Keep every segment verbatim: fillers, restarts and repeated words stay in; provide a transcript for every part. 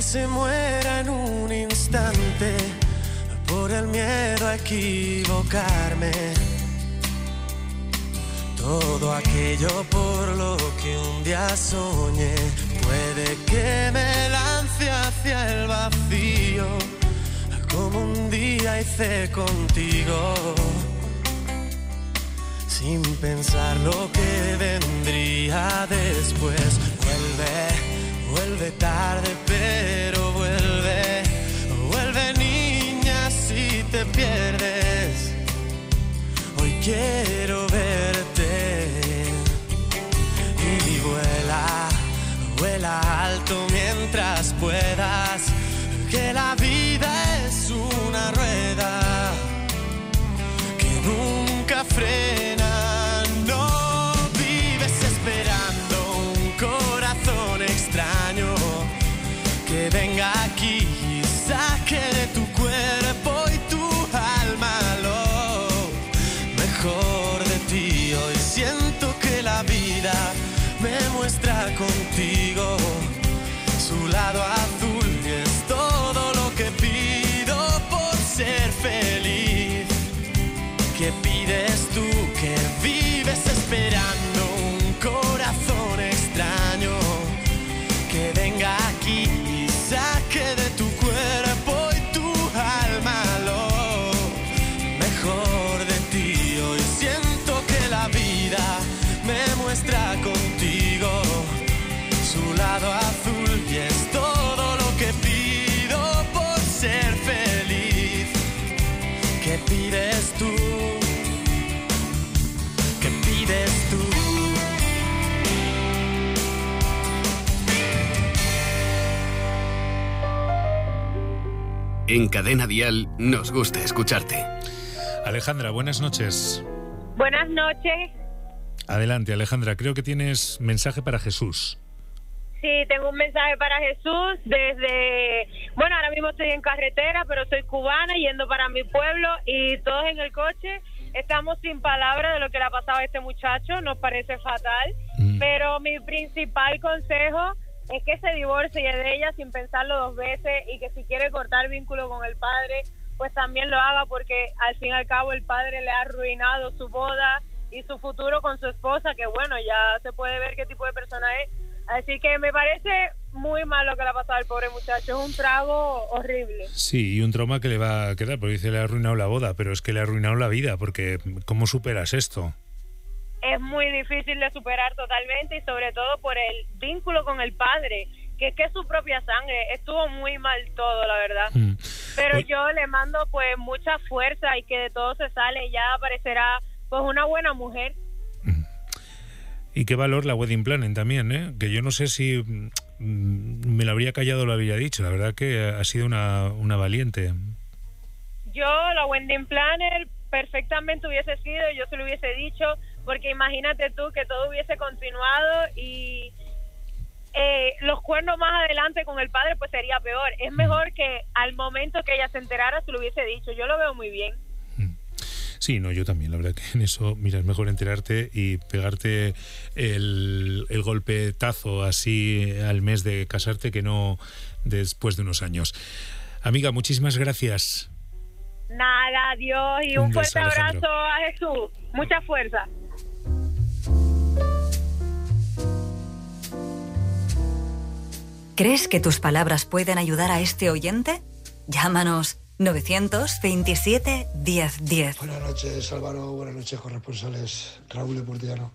se muera en un instante por el miedo a equivocarme. Todo aquello por lo que un día soñé puede que me lance hacia el vacío, como un día hice contigo, sin pensar lo que vendría después. Vuelve, vuelve tarde, pero vuelve, vuelve niña si te pierdes. Hoy quiero verte y vuela, vuela alto mientras puedas, que la vida es una rueda que nunca frena. No vives esperando un corazón extraño que venga aquí y saque de tu cuerpo y tu alma lo mejor de ti. Hoy siento que la vida me muestra contigo su lado azul y es todo lo que pido por ser feliz. ¿Qué pides tú? Que vives esperando un corazón extraño que venga aquí y saque de tu cuerpo y tu alma lo mejor de ti. Hoy siento que la vida me muestra contigo su lado azul y es todo lo que pido por ser feliz. ¿Qué pides tú? ¿Qué pides tú? En Cadena Dial nos gusta escucharte. Alejandra, buenas noches. Buenas noches. Adelante, Alejandra, creo que tienes mensaje para Jesús. Sí, tengo un mensaje para Jesús desde... Bueno, ahora mismo estoy en carretera, pero soy cubana yendo para mi pueblo y todos en el coche estamos sin palabras de lo que le ha pasado a este muchacho, nos parece fatal, mm. pero mi principal consejo es que se divorcie de ella sin pensarlo dos veces y que si quiere cortar vínculo con el padre, pues también lo haga, porque al fin y al cabo el padre le ha arruinado su boda y su futuro con su esposa, que bueno, ya se puede ver qué tipo de persona es. Así que me parece muy mal lo que le ha pasado al pobre muchacho, es un trago horrible. Sí, y un trauma que le va a quedar, porque dice le ha arruinado la boda, pero es que le ha arruinado la vida, porque ¿cómo superas esto? Es muy difícil de superar totalmente y sobre todo por el vínculo con el padre, que es que es su propia sangre. Estuvo muy mal todo, la verdad. Mm. Pero Oye. yo le mando pues mucha fuerza y que de todo se sale, ya aparecerá pues una buena mujer. Y qué valor la wedding planning también, ¿eh? Que yo no sé si mm, me lo habría callado o lo habría dicho. La verdad que ha sido una, una valiente. Yo, la wedding planner, perfectamente hubiese sido, yo se lo hubiese dicho, porque imagínate tú que todo hubiese continuado y eh, los cuernos más adelante con el padre pues sería peor. Es mejor que al momento que ella se enterara se lo hubiese dicho. Yo lo veo muy bien. Sí, no, yo también, la verdad que en eso, mira, es mejor enterarte y pegarte el, el golpetazo así al mes de casarte que no después de unos años. Amiga, muchísimas gracias. Nada, adiós y un, un fuerte beso, abrazo a Jesús. Mucha fuerza. ¿Crees que tus palabras pueden ayudar a este oyente? Llámanos novecientos veintisiete diez diez. Buenas noches, Álvaro. Buenas noches, corresponsales. Raúl de Portillano.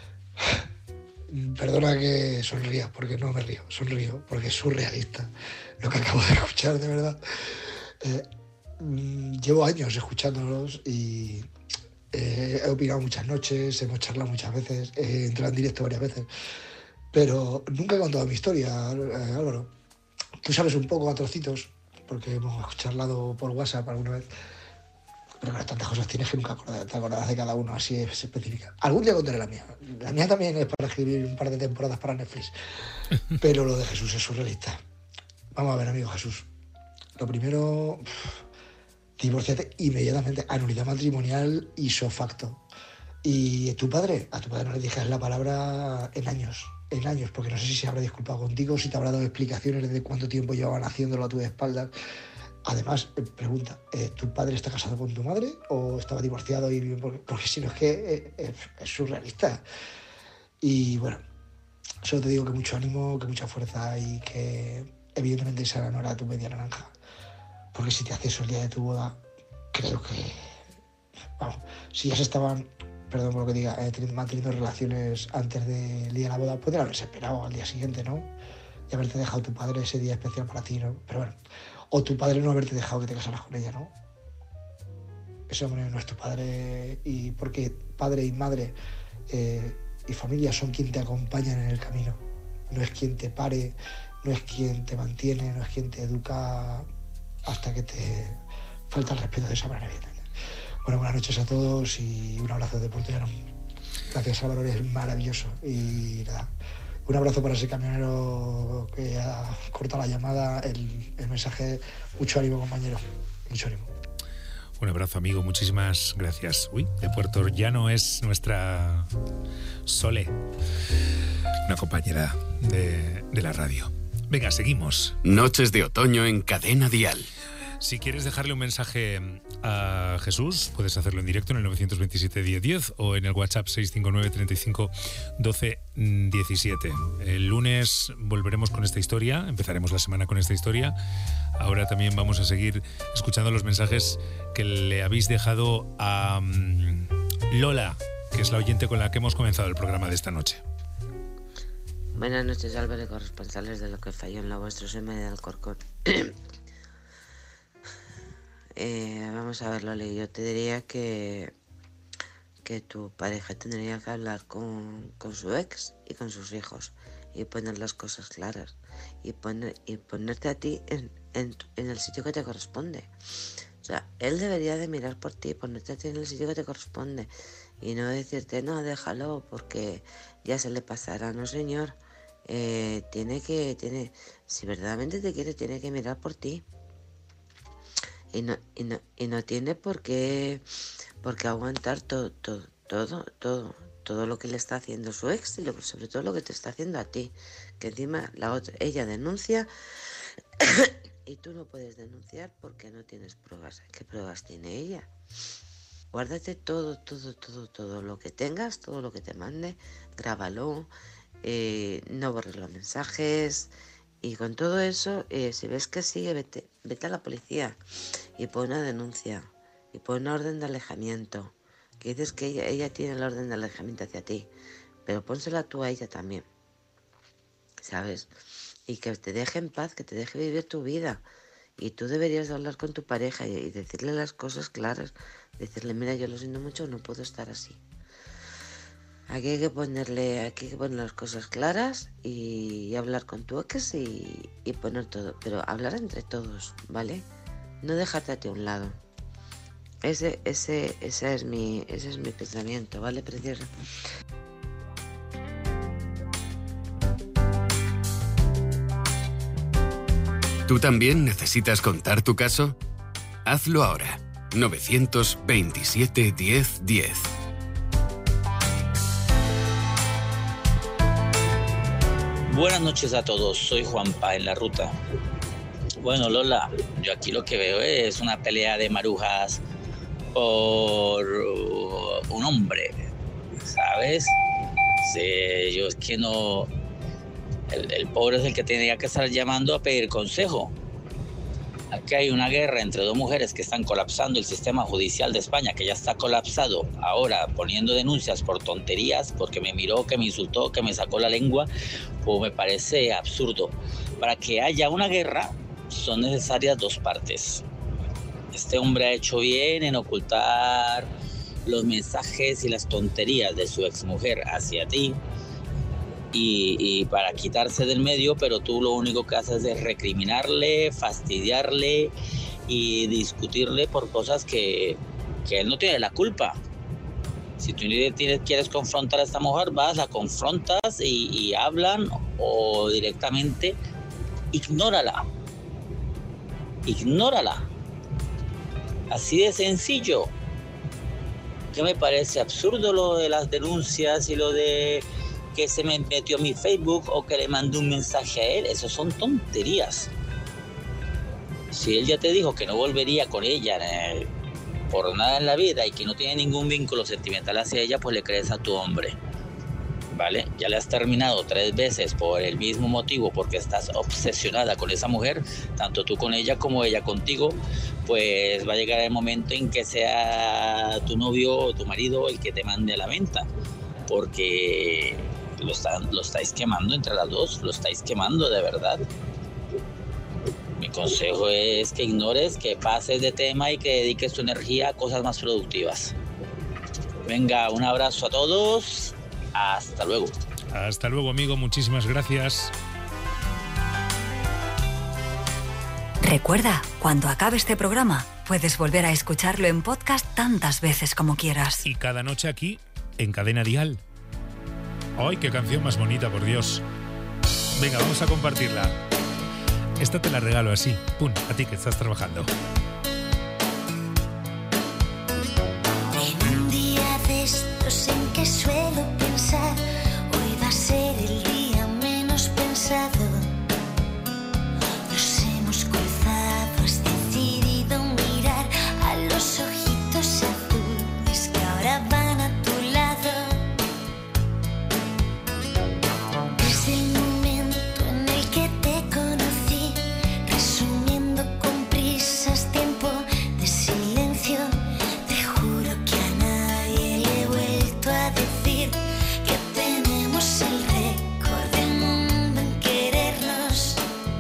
Perdona que sonría, porque no me río. Sonrío, porque es surrealista lo que acabo de escuchar, de verdad. Eh, llevo años escuchándolos y eh, he opinado muchas noches, hemos charlado muchas veces, he entrado en directo varias veces, pero nunca he contado mi historia, eh, Álvaro. Tú sabes un poco a trocitos, porque hemos charlado por WhatsApp alguna vez, pero claro, tantas cosas tienes que nunca acordar, te acordarás de cada uno, así es específica. Algún día contaré la mía. La mía también es para escribir un par de temporadas para Netflix, pero lo de Jesús es surrealista. Vamos a ver, amigo Jesús. Lo primero, divorciate inmediatamente, anulidad matrimonial ipso facto. Y tu padre, a tu padre no le dijeras la palabra en años, en años, porque no sé si se habrá disculpado contigo, si te habrá dado explicaciones de cuánto tiempo llevaban haciéndolo a tu espaldas. Además, eh, pregunta, eh, ¿tu padre está casado con tu madre o estaba divorciado? Y porque, porque si no es que eh, es, es surrealista. Y bueno, solo te digo que mucho ánimo, que mucha fuerza y que evidentemente esa no era tu media naranja. Porque si te haces eso el día de tu boda, creo que, vamos, si ya se estaban, perdón por lo que diga, eh, manteniendo relaciones antes del día de la boda, podrían haberse esperado al día siguiente, ¿no? Y haberte dejado tu padre ese día especial para ti, ¿no? Pero bueno, o tu padre no haberte dejado que te casaras con ella, ¿no? Ese hombre no es tu padre, y porque padre y madre eh, y familia son quien te acompañan en el camino. No es quien te pare, no es quien te mantiene, no es quien te educa hasta que te falta el respeto de esa manera. Bueno, buenas noches a todos y un abrazo de Puerto Llano. Gracias, Álvaro, eres maravilloso. Y nada, un abrazo para ese camionero que ha cortado la llamada, el, el mensaje. Mucho ánimo, compañero, mucho ánimo. Un abrazo, amigo, muchísimas gracias. Uy, de Puerto Llano es nuestra Sole, una compañera de, de la radio. Venga, seguimos. Noches de otoño en Cadena Dial. Si quieres dejarle un mensaje a Jesús, puedes hacerlo en directo en el nueve dos siete, diez diez o en el WhatsApp seis cinco nueve, treinta y cinco, doce, diecisiete. El lunes volveremos con esta historia, empezaremos la semana con esta historia. Ahora también vamos a seguir escuchando los mensajes que le habéis dejado a um, Lola, que es la oyente con la que hemos comenzado el programa de esta noche. Buenas noches, Álvaro, y corresponsales de Lo que falló en la vuestra, soy María del Alcorcón. Eh, vamos a ver, Loli, yo te diría que, que tu pareja tendría que hablar con, con su ex y con sus hijos y poner las cosas claras y, poner, y ponerte a ti en, en, en el sitio que te corresponde. O sea, él debería de mirar por ti, ponerte a ti en el sitio que te corresponde y no decirte, no, déjalo porque ya se le pasará. No, señor, eh, tiene que, tiene, si verdaderamente te quiere, tiene que mirar por ti. Y no, y no, y no tiene por qué, por qué aguantar todo, todo, todo, todo, todo lo que le está haciendo su ex y lo, sobre todo lo que te está haciendo a ti. Que encima la otra, ella denuncia y tú no puedes denunciar porque no tienes pruebas. ¿Qué pruebas tiene ella? Guárdate todo, todo, todo, todo lo que tengas, todo lo que te mande, grábalo, eh, no borres los mensajes. Y con todo eso, eh, si ves que sigue, vete, vete a la policía y pon una denuncia y pon una orden de alejamiento. Que dices que ella, ella tiene la orden de alejamiento hacia ti, pero pónsela tú a ella también, ¿sabes? Y que te deje en paz, que te deje vivir tu vida. Y tú deberías hablar con tu pareja y, y decirle las cosas claras. Decirle, mira, yo lo siento mucho, no puedo estar así. Aquí hay que ponerle, aquí hay que poner las cosas claras y, y hablar con tu ex y, y poner todo, pero hablar entre todos, ¿vale? No dejarte a ti a un lado. Ese, ese, ese es mi, ese es mi pensamiento, ¿vale, preciosa? ¿Tú también necesitas contar tu caso? Hazlo ahora. nueve dos siete, diez, diez. Buenas noches a todos, soy Juanpa en la ruta. Bueno, Lola, yo aquí lo que veo es una pelea de marujas por un hombre, ¿sabes? Sí, yo es que no... El, el pobre es el que tenía que estar llamando a pedir consejo. Aquí hay una guerra entre dos mujeres que están colapsando el sistema judicial de España, que ya está colapsado, ahora poniendo denuncias por tonterías, porque me miró, que me insultó, que me sacó la lengua, pues me parece absurdo. Para que haya una guerra son necesarias dos partes. Este hombre ha hecho bien en ocultar los mensajes y las tonterías de su exmujer hacia ti, Y, y para quitarse del medio, pero tú lo único que haces es recriminarle, fastidiarle y discutirle por cosas que, que él no tiene la culpa. Si tú tienes, quieres confrontar a esta mujer, vas, la confrontas y, y hablan, o directamente ignórala. Ignórala. Así de sencillo. que me parece absurdo lo de las denuncias y lo de que se me metió a mi Facebook o que le mandé un mensaje a él. Eso son tonterías. Si él ya te dijo que no volvería con ella eh, por nada en la vida y que no tiene ningún vínculo sentimental hacia ella, pues le crees a tu hombre, ¿vale? Ya le has terminado tres veces por el mismo motivo, porque estás obsesionada con esa mujer, tanto tú con ella como ella contigo, pues va a llegar el momento en que sea tu novio o tu marido el que te mande a la venta, porque lo, están, lo estáis quemando entre las dos, lo estáis quemando de verdad. Mi consejo es que ignores, que pases de tema y que dediques tu energía a cosas más productivas. Venga, un abrazo a todos. Hasta luego. Hasta luego, amigo. Muchísimas gracias. Recuerda, cuando acabe este programa, puedes volver a escucharlo en podcast tantas veces como quieras. Y cada noche aquí, en Cadena Dial. ¡Ay, qué canción más bonita, por Dios! Venga, vamos a compartirla. Esta te la regalo así, pum, a ti que estás trabajando. En un día de estos en que suelo pensar, hoy va a ser el día menos pensado. Nos hemos cruzado, has decidido mirar a los ojitos azules que ahora van a tu lado. Desde el momento en el que te conocí, resumiendo con prisas tiempo de silencio, te juro que a nadie le he vuelto a decir que tenemos el récord del mundo en querernos.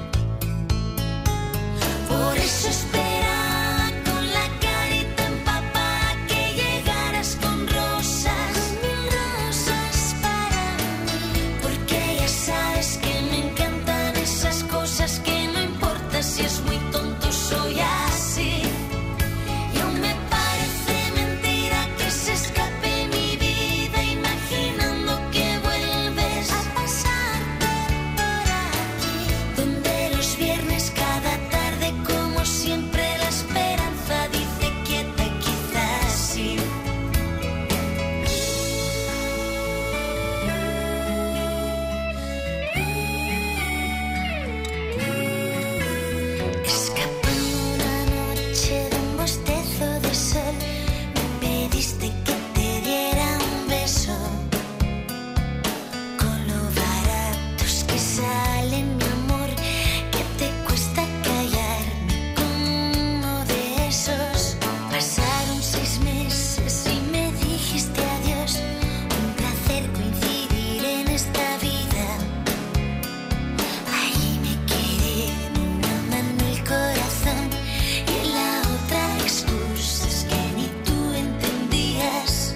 Por eso esperaba con la carita empapada que llegaras con rosas, mil rosas para mí, porque ya sabes que me encantan esas cosas que no importa si es muy tonto, soy así. Y aún me parece mentira que se escape mi vida imaginando que vuelves a pasar por aquí, donde los viernes cada tarde como siempre la esperanza dice quieta, quizás sí. Escapando una noche de un bostezo de sol, me pediste que te diera un beso. Con lo baratos que salen, mi amor, que te cuesta callarme con uno de esos. Pasaron seis meses y me dijiste adiós. Un placer coincidir en esta vida. Allí me quedé en una mano el corazón y en la otra excusas que ni tú entendías.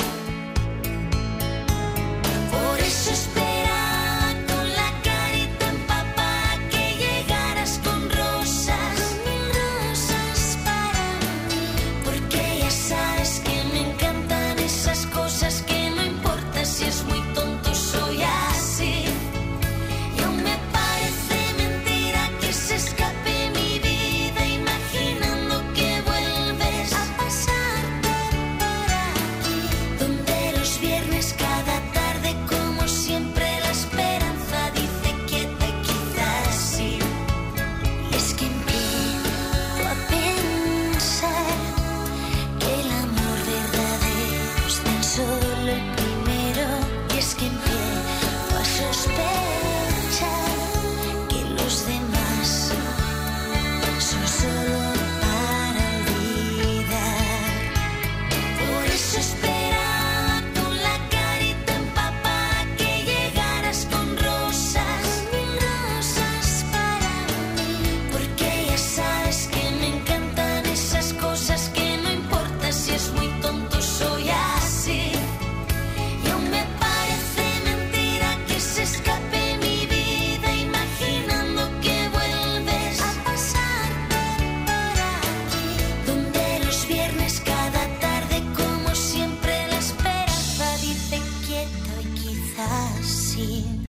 Por eso esperaba con la carita empapada que llegaras con rosas, mil rosas para mí, porque ya sabes que me encantan esas cosas que no importa si es muy tonto, soy así. Y aún me parece mentira que se escape mi vida imaginando que vuelves a pasar por aquí, donde los viernes cada tarde como siempre la esperanza dice quieta, quizás sí. Y es que empiezo a pensar que el amor verdadero es tan solo el primero. Y es que empiezo a sospechar que los demás son solo para olvidar. Por eso esperaba con la carita empapada que llegaras con rosas, mil rosas para mí, porque ya sabes que me encantan esas cosas que no importa si es muy tonto, soy así. Y aún me parece mentira que se escape mi vida imaginando que vuelves a pasar por aquí, donde los viernes cada tarde como siempre la esperanza dice quieto y quizás sí.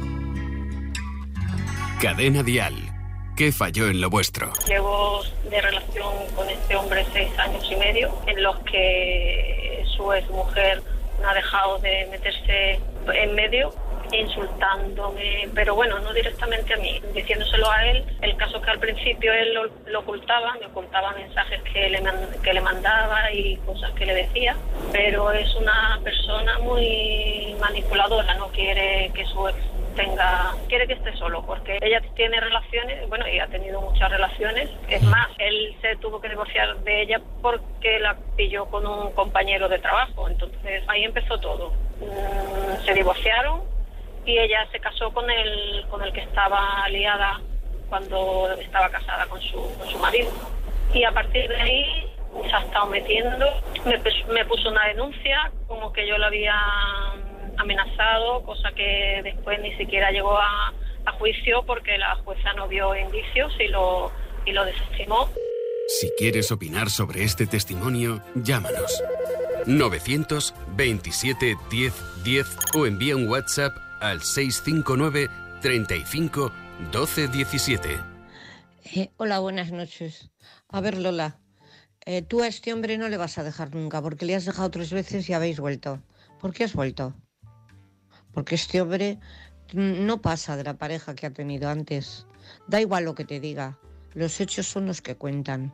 Cadena Dial. ¿Qué falló en lo vuestro? Llevo de relación con este hombre seis años y medio, en los que su su ex mujer no ha dejado de meterse en medio, insultándome, pero bueno, no directamente a mí, diciéndoselo a él. El caso es que al principio él lo, lo ocultaba, me ocultaba mensajes que le, que le mandaba y cosas que le decía, pero es una persona muy manipuladora, no quiere que su ex tenga, quiere que esté solo, porque ella tiene relaciones, bueno, y ha tenido muchas relaciones. Es más, él se tuvo que divorciar de ella porque la pilló con un compañero de trabajo, entonces ahí empezó todo. Mm, se divorciaron y ella se casó con el con el que estaba aliada cuando estaba casada con su, con su marido, y a partir de ahí se ha estado metiendo. Me, me puso una denuncia como que yo la había amenazado, cosa que después ni siquiera llegó a, a juicio porque la jueza no vio indicios y lo, y lo desestimó. Si quieres opinar sobre este testimonio, llámanos novecientos veintisiete diez diez o envía un WhatsApp al seis cinco nueve treinta y cinco doce diecisiete. Eh, hola, buenas noches. A ver, Lola, eh, tú a este hombre no le vas a dejar nunca porque le has dejado tres veces y habéis vuelto. ¿Por qué has vuelto? Porque este hombre no pasa de la pareja que ha tenido antes. Da igual lo que te diga, los hechos son los que cuentan.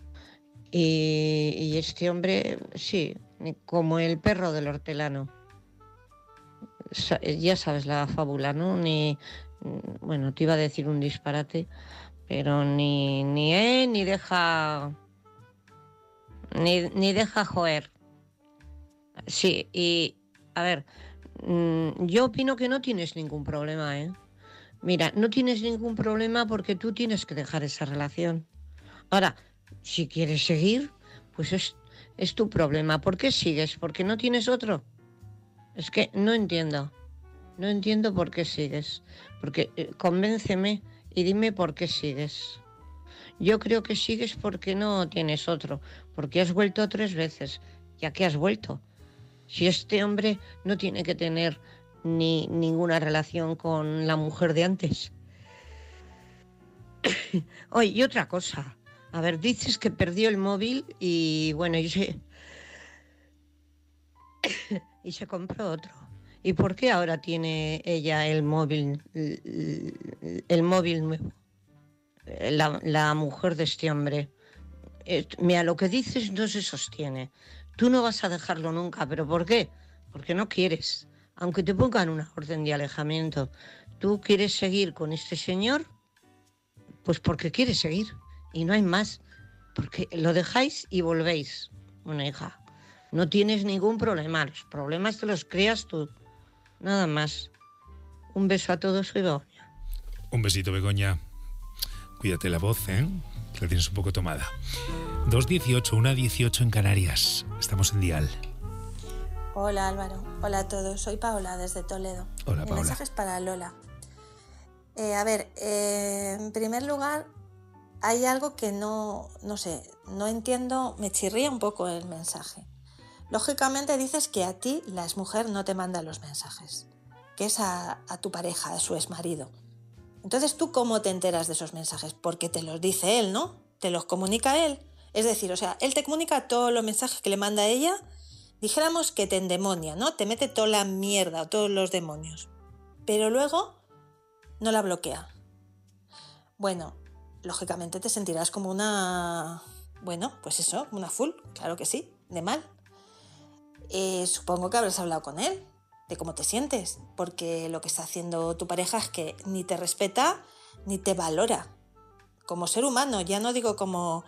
Y, y este hombre, sí, como el perro del hortelano. Ya sabes la fábula, ¿no? Ni, bueno, te iba a decir un disparate, pero ni, ni eh, ni deja, ni, ni deja joder. Sí, y a ver, yo opino que no tienes ningún problema, ¿eh? Mira, no tienes ningún problema porque tú tienes que dejar esa relación. Ahora, si quieres seguir, pues es, es tu problema. ¿Por qué sigues? ¿Porque no tienes otro? Es que no entiendo. No entiendo por qué sigues. Porque eh, convénceme y dime por qué sigues. Yo creo que sigues porque no tienes otro. Porque has vuelto tres veces. ¿Ya que has vuelto? Si este hombre no tiene que tener ni ninguna relación con la mujer de antes. Oye, y otra cosa. A ver, dices que perdió el móvil y bueno, y se... y se compró otro. ¿Y por qué ahora tiene ella el móvil, el móvil nuevo? La, la mujer de este hombre. Eh, mira, lo que dices no se sostiene. Tú no vas a dejarlo nunca, ¿pero por qué? Porque no quieres. Aunque te pongan una orden de alejamiento, ¿tú quieres seguir con este señor? Pues porque quieres seguir. Y no hay más. Porque lo dejáis y volvéis. Bueno, hija, no tienes ningún problema. Los problemas te los creas tú. Nada más. Un beso a todos, soy Begoña. Un besito, Begoña. Cuídate la voz, ¿eh? Que la tienes un poco tomada. dos dieciocho, una dieciocho en Canarias. Estamos en Dial. Hola, Álvaro. Hola a todos. Soy Paola, desde Toledo. Hola, Mi Paola. mensaje es para Lola. Eh, a ver, eh, en primer lugar, hay algo que no, no sé, no entiendo, me chirría un poco el mensaje. Lógicamente dices que a ti, la exmujer, no te manda los mensajes, que es a, a tu pareja, a su exmarido. Entonces, ¿tú cómo te enteras de esos mensajes? Porque te los dice él, ¿no? Te los comunica él. Es decir, o sea, él te comunica todos los mensajes que le manda ella, dijéramos que te endemonia, ¿no? Te mete toda la mierda, todos los demonios. Pero luego no la bloquea. Bueno, lógicamente te sentirás como una... Bueno, pues eso, una full, claro que sí, de mal. Eh, supongo que habrás hablado con él, de cómo te sientes, porque lo que está haciendo tu pareja es que ni te respeta ni te valora. Como ser humano, ya no digo como,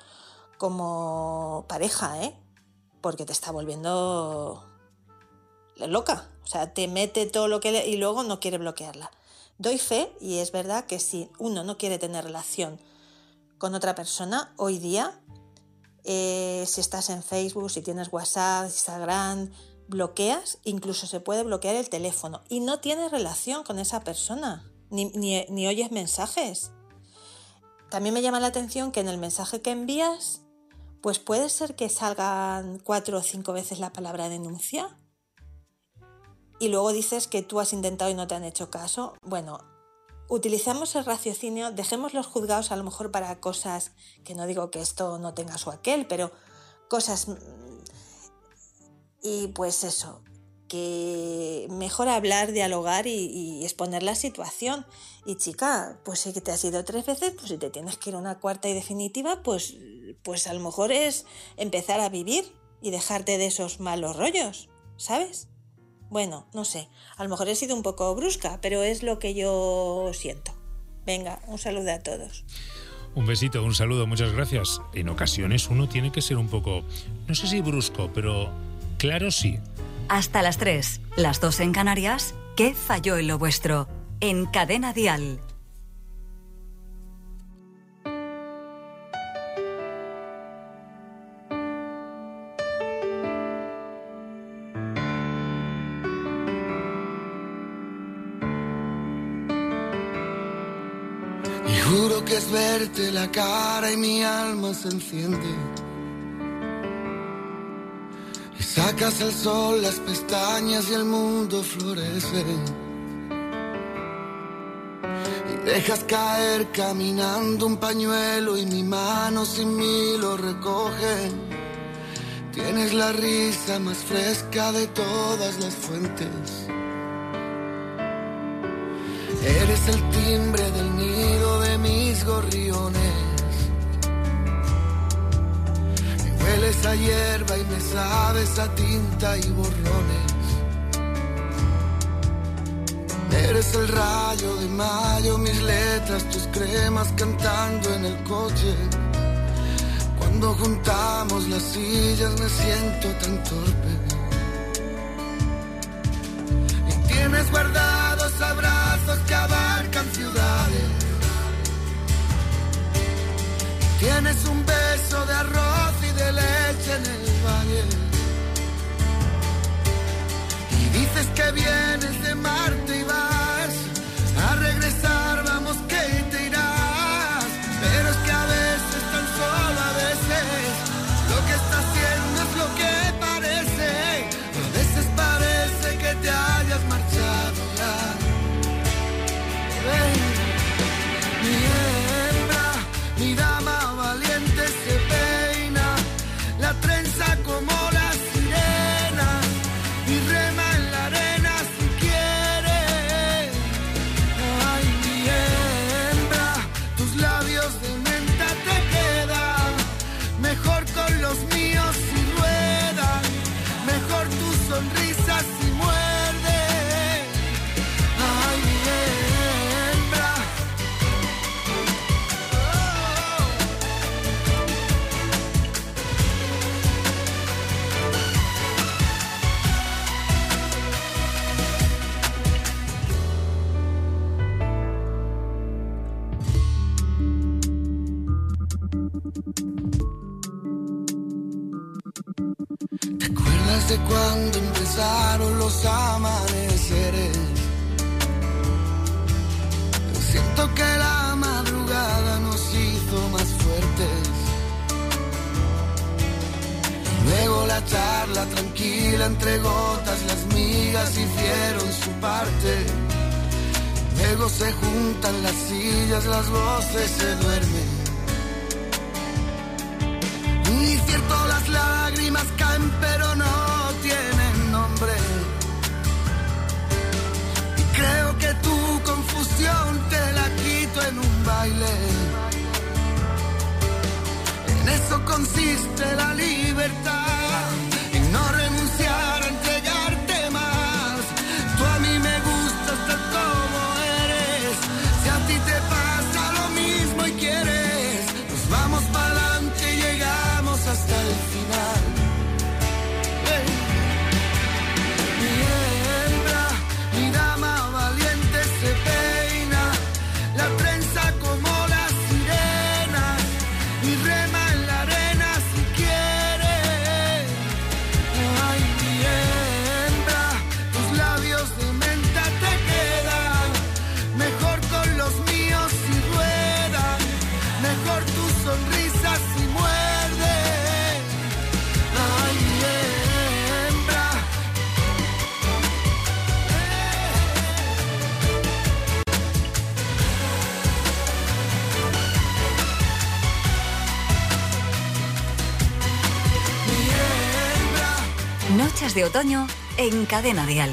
como pareja, ¿eh? Porque te está volviendo loca. O sea, te mete todo lo que... Le... y luego no quiere bloquearla. Doy fe, y es verdad que si uno no quiere tener relación con otra persona, hoy día, eh, si estás en Facebook, si tienes WhatsApp, Instagram, bloqueas, incluso se puede bloquear el teléfono y no tienes relación con esa persona, ni, ni, ni oyes mensajes. También me llama la atención que en el mensaje que envías, pues puede ser que salgan cuatro o cinco veces la palabra denuncia y luego dices que tú has intentado y no te han hecho caso. Bueno, utilicemos el raciocinio, dejemos los juzgados a lo mejor para cosas, que no digo que esto no tenga su aquel, pero cosas Y pues eso, que mejor hablar, dialogar y, y exponer la situación. Y chica, pues si te has ido tres veces, pues si te tienes que ir a una cuarta y definitiva, pues, pues a lo mejor es empezar a vivir y dejarte de esos malos rollos, ¿sabes? Bueno, no sé, a lo mejor he sido un poco brusca, pero es lo que yo siento. Venga, un saludo a todos. Un besito, un saludo, muchas gracias. En ocasiones uno tiene que ser un poco, no sé si brusco, pero claro sí. Hasta las tres, las dos en Canarias, ¿qué falló en lo vuestro? En Cadena Dial. Y juro que es verte la cara y mi alma se enciende. Y sacas el sol, las pestañas y el mundo florece. Y dejas caer caminando un pañuelo y mi mano sin mí lo recoge. Tienes la risa más fresca de todas las fuentes. Eres el timbre del nido de mis gorriones. Me hueles a hierba y me sabes a tinta y borrones. Eres el rayo de mayo, mis letras, tus cremas cantando en el coche. Cuando juntamos las sillas me siento tan torpe. Y tienes guardados abrazos que abarcan ciudades. Tienes un beso de arroz y de leche en el valle. Y dices que vienes de Marte y vas a regresar, vamos que te irás. Pero es que a veces, tan solo a veces, lo que está haciendo es lo que parece. A veces parece que te hayas marchado ya. Ven, mi hembra, mi dama valiente se peina, la trenza como la sirena y rema en la arena si quiere. Ay, mi hembra, tus labios de menta te quedan mejor con los míos si ruedan, mejor tu sonrisa si muerde. Ay, mi hembra. ¿Te acuerdas de cuando empezaron los amaneceres? Siento que la madrugada nos hizo más fuertes. Luego la charla tranquila entre gotas, las migas hicieron su parte. Luego se juntan las sillas, las voces se duermen. Y cierto, las lágrimas caen pero no tienen nombre. Y creo que tu confusión te la quito en un baile. En eso consiste la libertad, en no renunciar a entregarte más. Tú a mí me gustas tal como eres. Si a ti te pasa lo mismo y quieres, nos vamos para adelante y llegamos hasta el final. Hey. Mi hembra, mi dama valiente se peina, la trenza como la sirena y rema en la arena si quiere. Noches de otoño en Cadena Dial.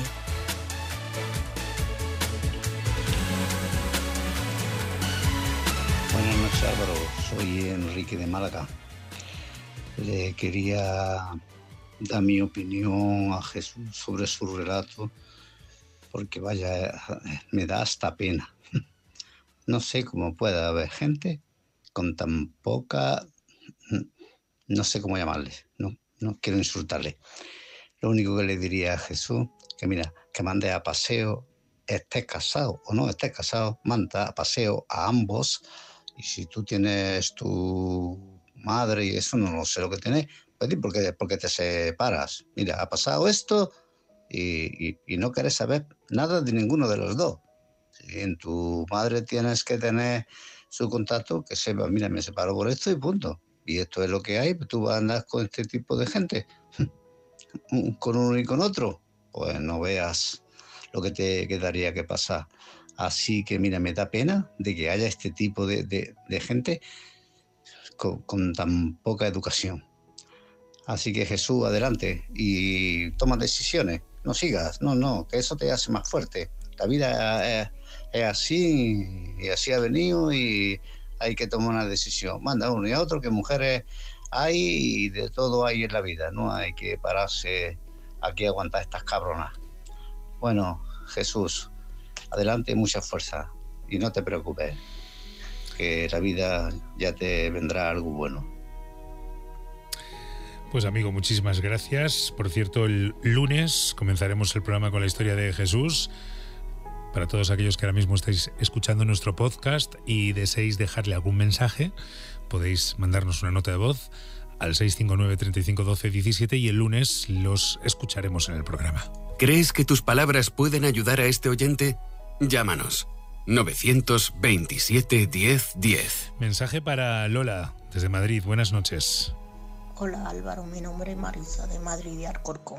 Buenas noches, Álvaro. Soy Enrique de Málaga. Le quería dar mi opinión a Jesús sobre su relato, porque vaya, me da hasta pena. No sé cómo puede haber gente con tan poca... No sé cómo llamarle, no, no quiero insultarle. Lo único que le diría a Jesús, que mira, que mande a paseo, estés casado o no estés casado, manda a paseo a ambos. Y si tú tienes tu madre y eso, no, no sé lo que tienes, pues di por qué, por qué te separas. Mira, ha pasado esto y, y, y no quieres saber nada de ninguno de los dos. Si en tu madre tienes que tener su contacto, que sepa, mira, me separo por esto y punto. Y esto es lo que hay, tú vas a andar con este tipo de gente, con uno y con otro, pues no veas lo que te quedaría que pasar. Así que mira, me da pena de que haya este tipo de, de, de gente con, con tan poca educación. Así que Jesús, adelante y toma decisiones, no sigas, no, no, que eso te hace más fuerte. La vida es, es así y así ha venido y hay que tomar una decisión. Manda uno y a otro, que mujeres hay y de todo hay en la vida. No hay que pararse aquí a aguantar estas cabronas. Bueno, Jesús, adelante, mucha fuerza. Y no te preocupes, que la vida ya te vendrá algo bueno. Pues amigo, muchísimas gracias. Por cierto, el lunes comenzaremos el programa con la historia de Jesús. Para todos aquellos que ahora mismo estáis escuchando nuestro podcast y deseéis dejarle algún mensaje, podéis mandarnos una nota de voz al seis cinco nueve, treinta y cinco, doce, diecisiete y el lunes los escucharemos en el programa. ¿Crees que tus palabras pueden ayudar a este oyente? Llámanos. novecientos veintisiete, diez, diez. Mensaje para Lola, desde Madrid. Buenas noches. Hola Álvaro, mi nombre es Marisa, de Madrid, de Alcorcón.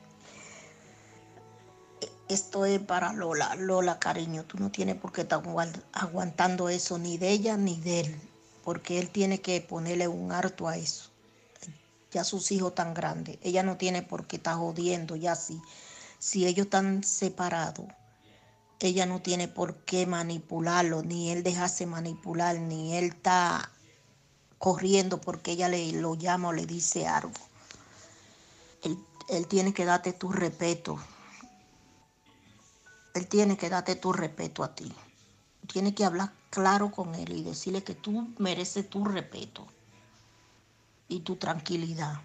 Esto es para Lola. Lola, cariño, tú no tienes por qué estar aguantando eso ni de ella ni de él, porque él tiene que ponerle un harto a eso. Ya sus hijos tan grandes, ella no tiene por qué estar jodiendo ya si, si ellos están separados. Ella no tiene por qué manipularlo, ni él dejarse manipular, ni él está corriendo porque ella le lo llama o le dice algo. Él, él tiene que darte tu respeto. Él tiene que darte tu respeto a ti. Tienes que hablar claro con él y decirle que tú mereces tu respeto y tu tranquilidad.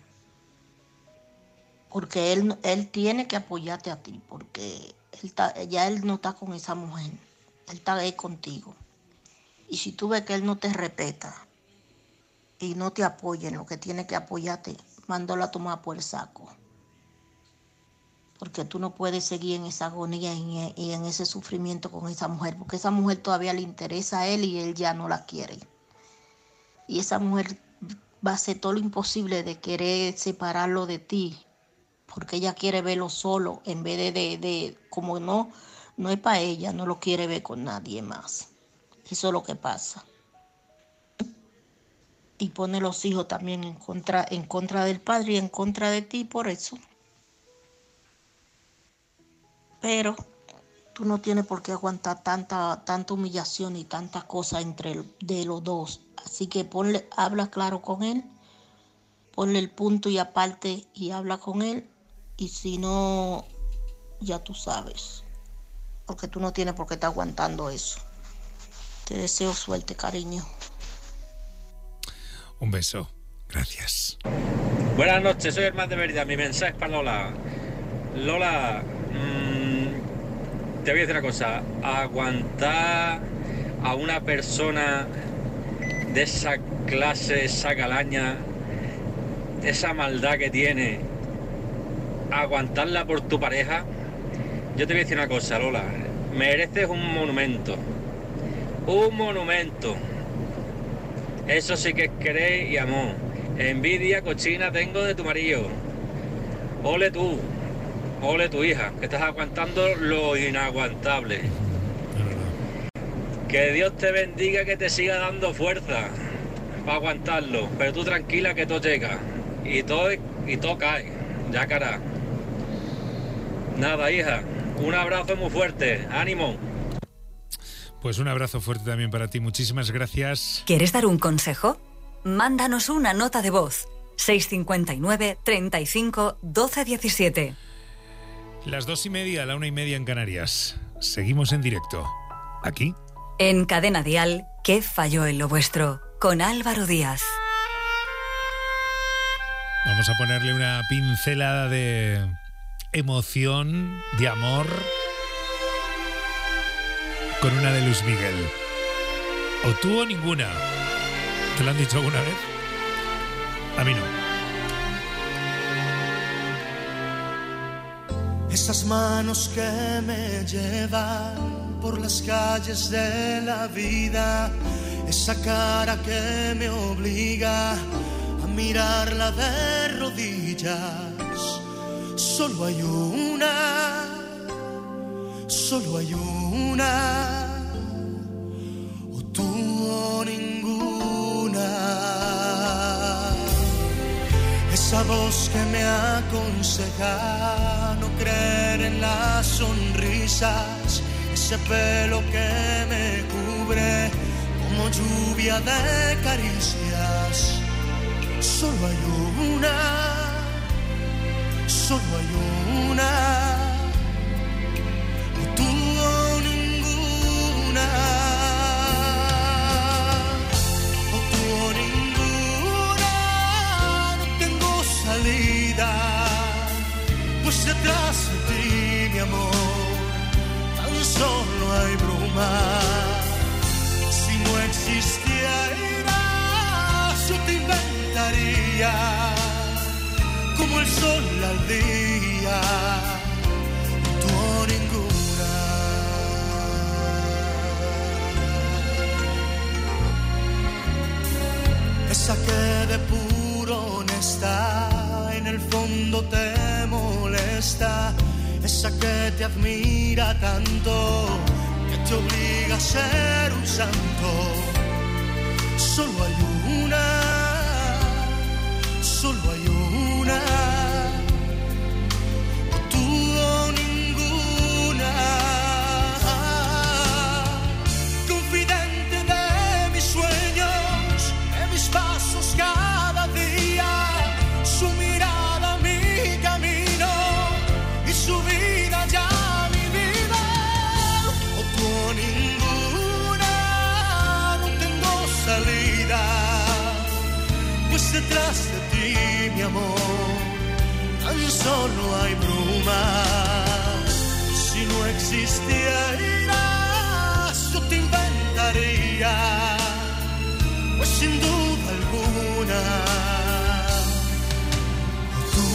Porque él, él tiene que apoyarte a ti, porque él está, ya él no está con esa mujer. Él está ahí contigo. Y si tú ves que él no te respeta y no te apoya en lo que tiene que apoyarte, mándalo a tomar por el saco. Porque tú no puedes seguir en esa agonía y en ese sufrimiento con esa mujer, porque esa mujer todavía le interesa a él y él ya no la quiere. Y esa mujer va a hacer todo lo imposible de querer separarlo de ti, porque ella quiere verlo solo, en vez de, de, de como no, no es para ella, no lo quiere ver con nadie más. Eso es lo que pasa. Y pone los hijos también en contra, en contra del padre y en contra de ti por eso. Pero tú no tienes por qué aguantar tanta, tanta humillación y tanta cosa entre de los dos. Así que ponle, habla claro con él, ponle el punto y aparte y habla con él. Y si no, ya tú sabes. Porque tú no tienes por qué estar aguantando eso. Te deseo suerte, cariño. Un beso. Gracias. Buenas noches, soy Hermán de Mérida. Mi mensaje es para Lola. Lola, mmm, te voy a decir una cosa. Aguantar a una persona de esa clase, esa calaña, esa maldad que tiene, aguantarla por tu pareja, yo te voy a decir una cosa, Lola. Mereces un monumento. Un monumento. Eso sí que es querer y amor. Envidia cochina tengo de tu marido. Ole tú. Ole tu hija, que estás aguantando lo inaguantable. Que Dios te bendiga, que te siga dando fuerza para aguantarlo. Pero tú tranquila que todo llega. Y todo, y todo cae. Ya cara. Nada, hija, un abrazo muy fuerte, ánimo. Pues un abrazo fuerte también para ti, muchísimas gracias. ¿Quieres dar un consejo? Mándanos una nota de voz. seis cinco nueve, treinta y cinco, doce diecisiete. Las dos y media, la una y media en Canarias. Seguimos en directo. Aquí. En Cadena Dial, ¿qué falló en lo vuestro? Con Álvaro Díaz. Vamos a ponerle una pincelada de emoción, de amor, con una de Luis Miguel. O tú o ninguna. ¿Te lo han dicho alguna vez? A mí no. Esas manos que me llevan por las calles de la vida, esa cara que me obliga a mirarla de rodillas. Solo hay una, solo hay una, o tú o ninguna. Esa voz que me aconseja no creer en las sonrisas, ese pelo que me cubre como lluvia de caricias. Solo hay una, solo hay una, o tú o ninguna, o tú o ninguna. No tengo salida, pues detrás de ti, mi amor, tan solo hay bruma. Si no existieras, yo te inventaría como el sol al día, tú o ninguna. Esa que de puro honesta en el fondo te molesta, esa que te admira tanto que te obliga a ser un santo. Solo hay una, solo hay una, o tú o ninguna. Confidente de mis sueños, de mis pasos cada día, su mirada mi camino y su vida ya mi vida. O tú o ninguna, no tengo salida, pues detrás de ti, mi amor, tan solo hay bruma. Si no existieras, yo te inventaría, pues sin duda alguna, o tú,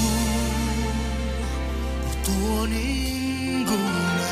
o tú o ninguna.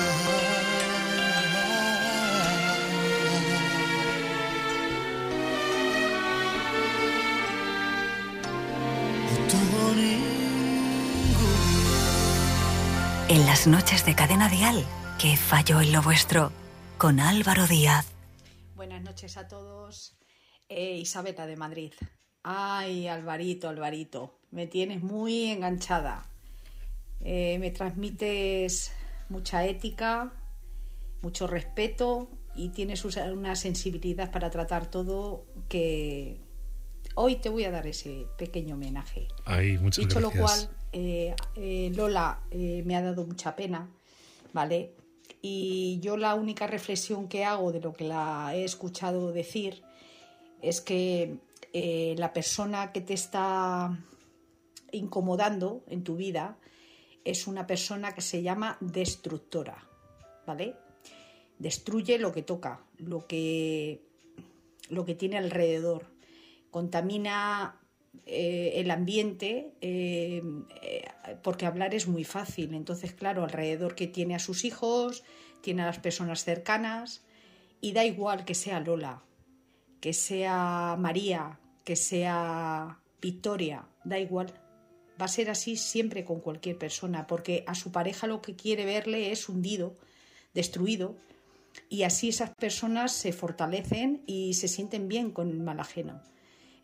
En las noches de Cadena Dial, ¿qué falló en lo vuestro? Con Álvaro Díaz. Buenas noches a todos. Eh, Isabela de Madrid. Ay, Alvarito, Alvarito, me tienes muy enganchada. Eh, me transmites mucha ética, mucho respeto y tienes una sensibilidad para tratar todo que hoy te voy a dar ese pequeño homenaje. Ay, muchas Dicho gracias. lo cual, eh, eh, Lola eh, me ha dado mucha pena, ¿vale? Y yo la única reflexión que hago de lo que la he escuchado decir es que eh, la persona que te está incomodando en tu vida es una persona que se llama destructora, ¿vale? Destruye lo que toca, lo que, lo que tiene alrededor, contamina eh, el ambiente, eh, eh, porque hablar es muy fácil. Entonces, claro, alrededor que tiene a sus hijos, tiene a las personas cercanas, y da igual que sea Lola, que sea María, que sea Victoria, da igual. Va a ser así siempre con cualquier persona, porque a su pareja lo que quiere verle es hundido, destruido, y así esas personas se fortalecen y se sienten bien con el mal ajeno.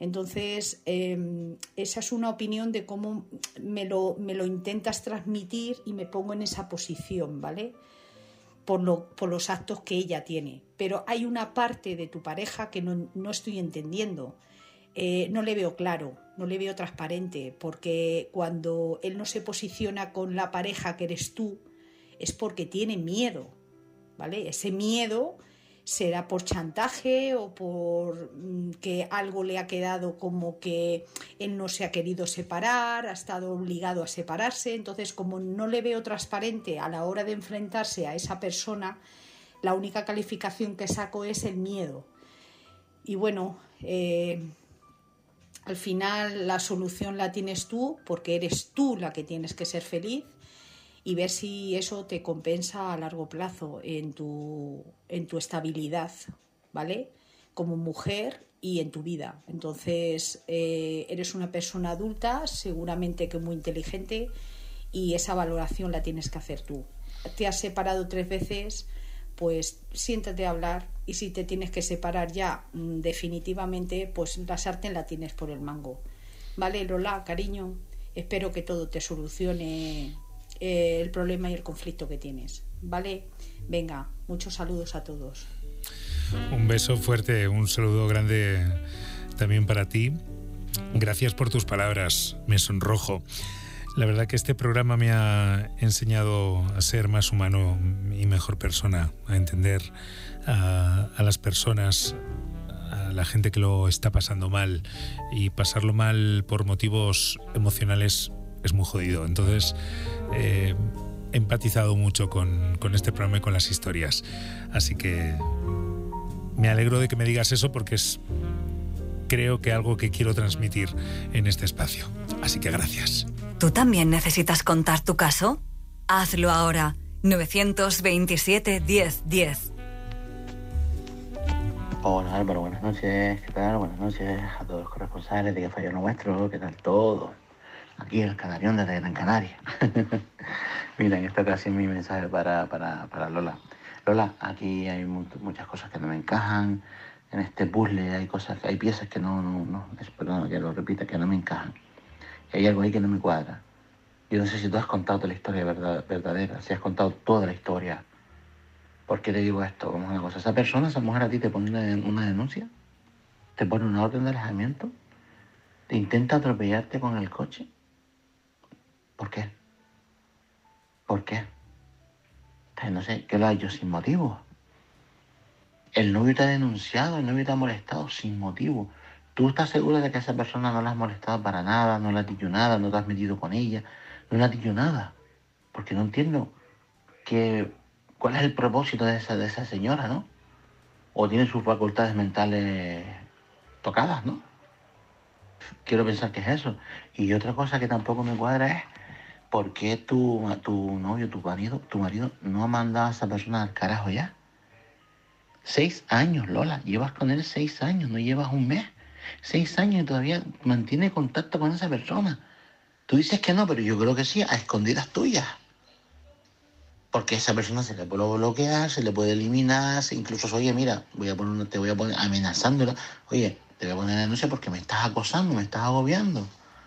Entonces, eh, esa es una opinión de cómo me lo, me lo intentas transmitir y me pongo en esa posición, ¿vale? Por, lo, por los actos que ella tiene. Pero hay una parte de tu pareja que no, no estoy entendiendo. Eh, no le veo claro, no le veo transparente, porque cuando él no se posiciona con la pareja que eres tú, es porque tiene miedo, ¿vale? Ese miedo será por chantaje o por mm, que algo le ha quedado como que él no se ha querido separar, ha estado obligado a separarse. Entonces, como no le veo transparente a la hora de enfrentarse a esa persona, la única calificación que saco es el miedo. Y bueno, eh, al final la solución la tienes tú, porque eres tú la que tienes que ser feliz, y ver si eso te compensa a largo plazo en tu, en tu estabilidad, ¿vale? Como mujer y en tu vida. Entonces, eh, eres una persona adulta, seguramente que muy inteligente, y esa valoración la tienes que hacer tú. Te has separado tres veces, pues siéntate a hablar, y si te tienes que separar ya mmm, definitivamente, pues la sartén la tienes por el mango. ¿Vale, Lola, cariño? Espero que todo te solucione el problema y el conflicto que tienes, ¿vale? Venga, muchos saludos a todos. Un beso fuerte, un saludo grande también para ti. Gracias por tus palabras, me sonrojo. La verdad que este programa me ha enseñado a ser más humano y mejor persona, a entender a, a las personas, a la gente que lo está pasando mal, y pasarlo mal por motivos emocionales es muy jodido. Entonces, eh, he empatizado mucho con, con este programa y con las historias. Así que me alegro de que me digas eso, porque es, creo que algo que quiero transmitir en este espacio. Así que gracias. ¿Tú también necesitas contar tu caso? Hazlo ahora. nueve veintisiete, diez, diez. Hola Álvaro, buenas noches. ¿Qué tal? Buenas noches a todos los corresponsales de Que Falló Lo Nuestro. ¿Qué tal todo? Aquí el Canarión de Gran Canaria. Mira, en esta ocasión mi mensaje para, para, para Lola. Lola, aquí hay mu- muchas cosas que no me encajan. En este puzzle hay cosas, hay piezas que no, no, no, es, perdón, que lo repita, que no me encajan. Y hay algo ahí que no me cuadra. Yo no sé si tú has contado toda la historia verdad, verdadera, si has contado toda la historia. ¿Por qué te digo esto? Vamos a una cosa. Esa persona, esa mujer a ti te pone una, una denuncia, te pone una orden de alejamiento, te intenta atropellarte con el coche. ¿Por qué? ¿Por qué? No sé, ¿qué lo ha hecho sin motivo? El novio te ha denunciado, el novio te ha molestado sin motivo. ¿Tú estás seguro de que a esa persona no la has molestado para nada, no le has dicho nada, no te has metido con ella, no le has dicho nada? Porque no entiendo que, cuál es el propósito de esa, de esa señora, ¿no? O tiene sus facultades mentales tocadas, ¿no? Quiero pensar que es eso. Y otra cosa que tampoco me cuadra es ¿por qué tu, tu novio, tu marido, tu marido no ha mandado a esa persona al carajo ya? Seis años, Lola. Llevas con él seis años, no llevas un mes. Seis años y todavía mantiene contacto con esa persona. Tú dices que no, pero yo creo que sí, a escondidas tuyas. Porque a esa persona se le puede bloquear, se le puede eliminar, incluso, oye, mira, voy a poner, te voy a poner amenazándola. Oye, te voy a poner denuncia porque me estás acosando, me estás agobiando.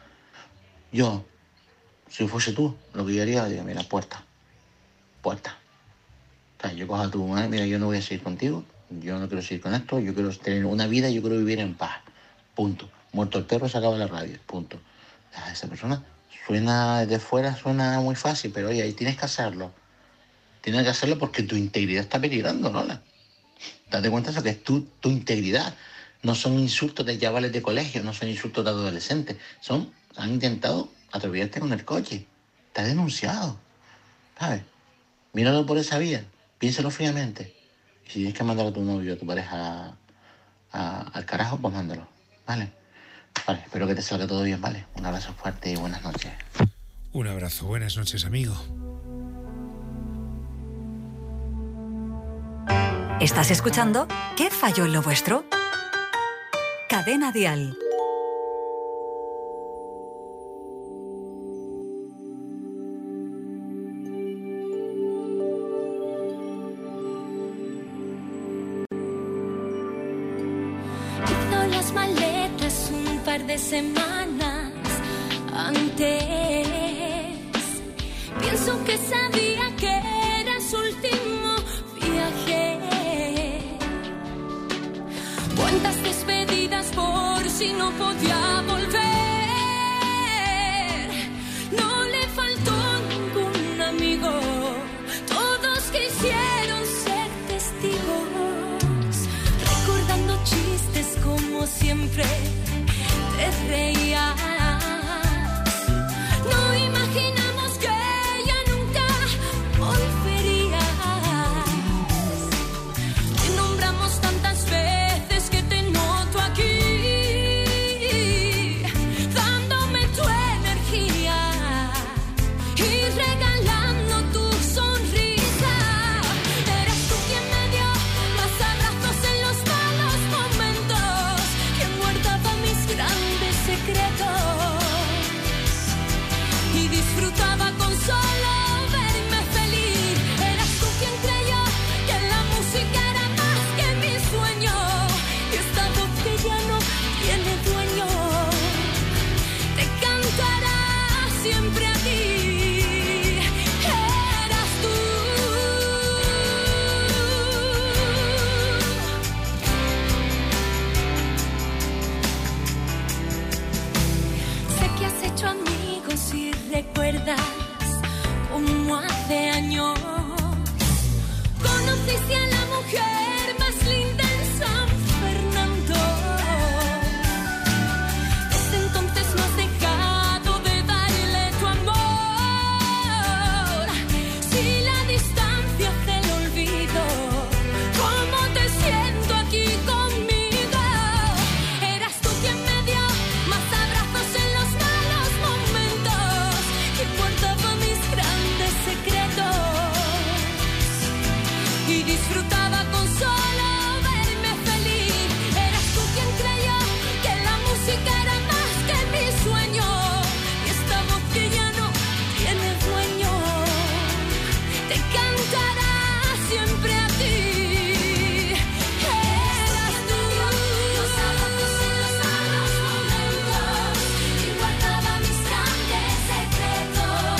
Yo, si fuese tú, lo que yo haría, digo, mira, puerta, puerta. O sea, yo cojo a tu madre, mira, yo no voy a seguir contigo, yo no quiero seguir con esto, yo quiero tener una vida, yo quiero vivir en paz, punto. Muerto el perro, se acaba la radio, punto. A esa persona suena desde fuera, suena muy fácil, pero oye, ahí tienes que hacerlo. Tienes que hacerlo porque tu integridad está peligrando, ¿no? Date cuenta de eso, que es tu, tu integridad. No son insultos de chavales de colegio, no son insultos de adolescentes, son, han intentado atropellarte con el coche. Te ha denunciado, ¿sabes? Míralo por esa vía, piénsalo fríamente. Y si tienes que mandar a tu novio, a tu pareja a, a, al carajo, pues mándalo, ¿vale? Vale, espero que te salga todo bien, ¿vale? Un abrazo fuerte y buenas noches. Un abrazo, buenas noches, amigo. ¿Estás escuchando ¿Qué falló en lo vuestro? Cadena Dial. Hizo las maletas un par de semanas antes. Pienso que sabía que era su último viaje. Cuántas despedidas por si no podía volver. No le faltó ningún amigo. Todos quisieron ser testigos. Recordando chistes como siempre te reías. No imaginamos que ella nunca volvería. Te nombramos tantas veces que te noto aquí, dándome tu energía y regalando tu sonrisa. Eras tú quien me dio más abrazos en los malos momentos, quien guardaba mis grandes secretos y disfrutaba con solo verme feliz. Eras tú quien creyó que la música era más que mi sueño, y esta voz que ya no tiene dueño te cantará siempre a ti. Eras tú. Sé que has hecho amigos y recuerdas como hace años conociste a la mujer más linda en San Fernando. Desde entonces no has dejado de darle tu amor. Si la distancia hace el olvido, ¿cómo te siento aquí conmigo? Eras tú quien me dio más abrazos en los malos momentos, quien guardaba mis grandes secretos y disfrutaba con solo verme feliz. Eras tú quien creyó que la música era más que mi sueño, y esta voz que ya no tiene dueño te cantará siempre a ti. Eras tú. Los abrazos en los malos momentos y guardaba mis grandes secretos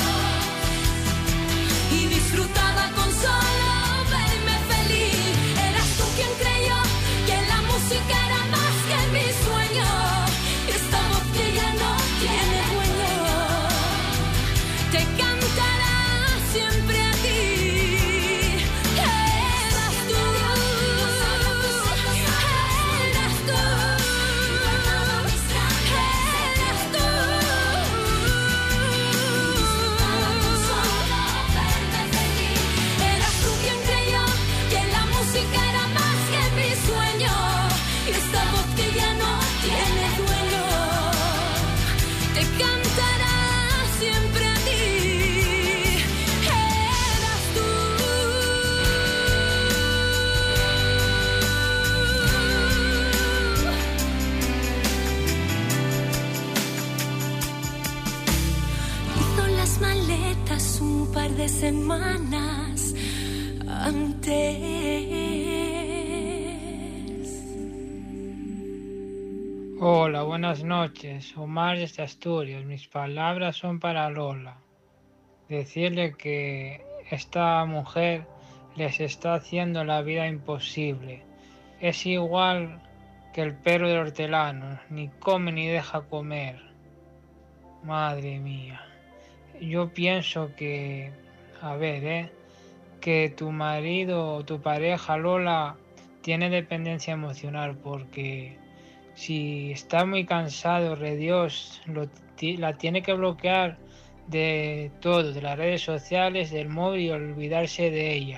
y disfrutaba con solo verme feliz. Eras tú quien creyó que la música era más que mi sueño, y esta voz que ya no tiene dueño te cantará siempre a ti. Eras tú. Eras tú. Eras tú. Eras tú quien creyó que la música era más que mi sueño, y esta voz que ya no tiene dueño te cantará siempre a ti. Eras tú. Hizo las maletas un par de semanas antes. Hola, buenas noches. Omar desde Asturias. Mis palabras son para Lola. Decirle que esta mujer les está haciendo la vida imposible. Es igual que el perro del hortelano. Ni come ni deja comer. Madre mía. Yo pienso que, a ver, ¿eh? que tu marido o tu pareja, Lola, tiene dependencia emocional, porque si está muy cansado, re Dios, lo, la tiene que bloquear de todo, de las redes sociales, del móvil, y olvidarse de ella.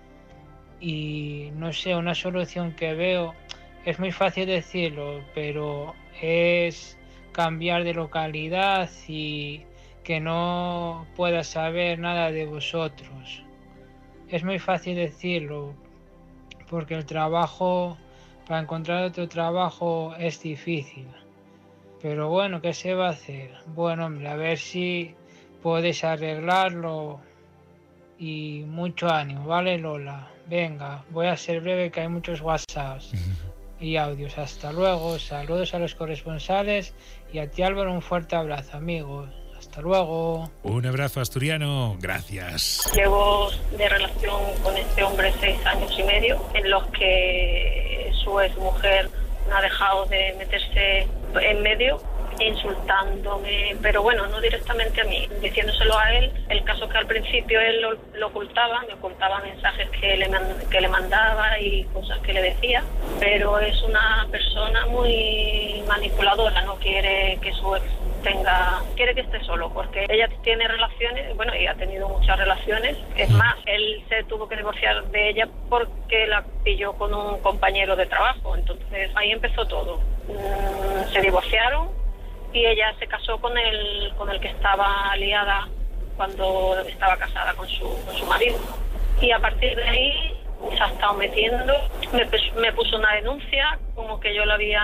Y no sé, una solución que veo, es muy fácil decirlo, pero es cambiar de localidad y que no pueda saber nada de vosotros. Es muy fácil decirlo, porque el trabajo, para encontrar otro trabajo es difícil. Pero bueno, ¿qué se va a hacer? Bueno, hombre, a ver si podéis arreglarlo, y mucho ánimo, ¿vale, Lola? Venga, voy a ser breve que hay muchos WhatsApps. y audios. Hasta luego, saludos a los corresponsales y a ti, Álvaro, un fuerte abrazo, amigos. Hasta luego. Un abrazo asturiano, gracias. Llevo de relación con este hombre seis años y medio, en los que su exmujer no ha dejado de meterse en medio, insultándome, pero bueno, no directamente a mí, diciéndoselo a él. El caso es que al principio él lo, lo ocultaba, me ocultaba mensajes que le, que le mandaba y cosas que le decía, pero es una persona muy manipuladora, no quiere que su ex tenga, quiere que esté solo, porque ella tiene relaciones, bueno, y ha tenido muchas relaciones. Es más, él se tuvo que divorciar de ella porque la pilló con un compañero de trabajo, entonces ahí empezó todo. Mm, se divorciaron y ella se casó con el con el que estaba liada cuando estaba casada con su, con su marido. Y a partir de ahí se ha estado metiendo, me, me puso una denuncia como que yo la había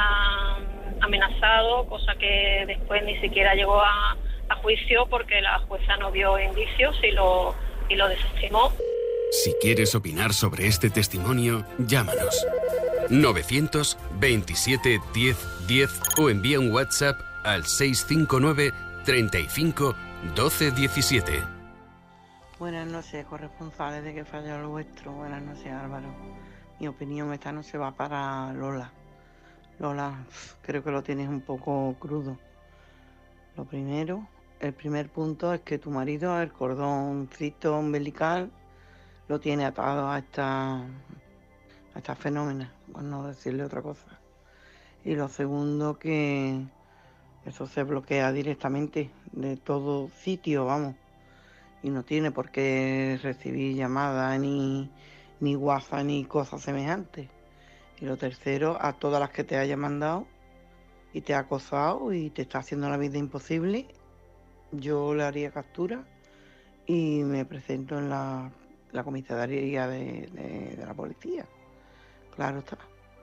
amenazado, cosa que después ni siquiera llegó a, a juicio porque la jueza no vio indicios y lo, y lo desestimó. Si quieres opinar sobre este testimonio, llámanos. novecientos veintisiete diez diez o envía un WhatsApp al seis cinco nueve treinta y cinco doce diecisiete. Buenas noches, corresponsales de Que Falla lo Vuestro. Buenas noches, Álvaro. Mi opinión esta no se va para Lola. Lola, creo que lo tienes un poco crudo. Lo primero, el primer punto es que tu marido, el cordoncito umbilical, lo tiene atado a esta, a esta fenómena, por no decirle otra cosa. Y lo segundo, que eso se bloquea directamente de todo sitio, vamos. Y no tiene por qué recibir llamadas, ni, ni WhatsApp, ni cosas semejantes. Y lo tercero, a todas las que te haya mandado y te ha acosado y te está haciendo la vida imposible, yo le haría captura y me presento en la, la comisaría de, de, de la policía. Claro está.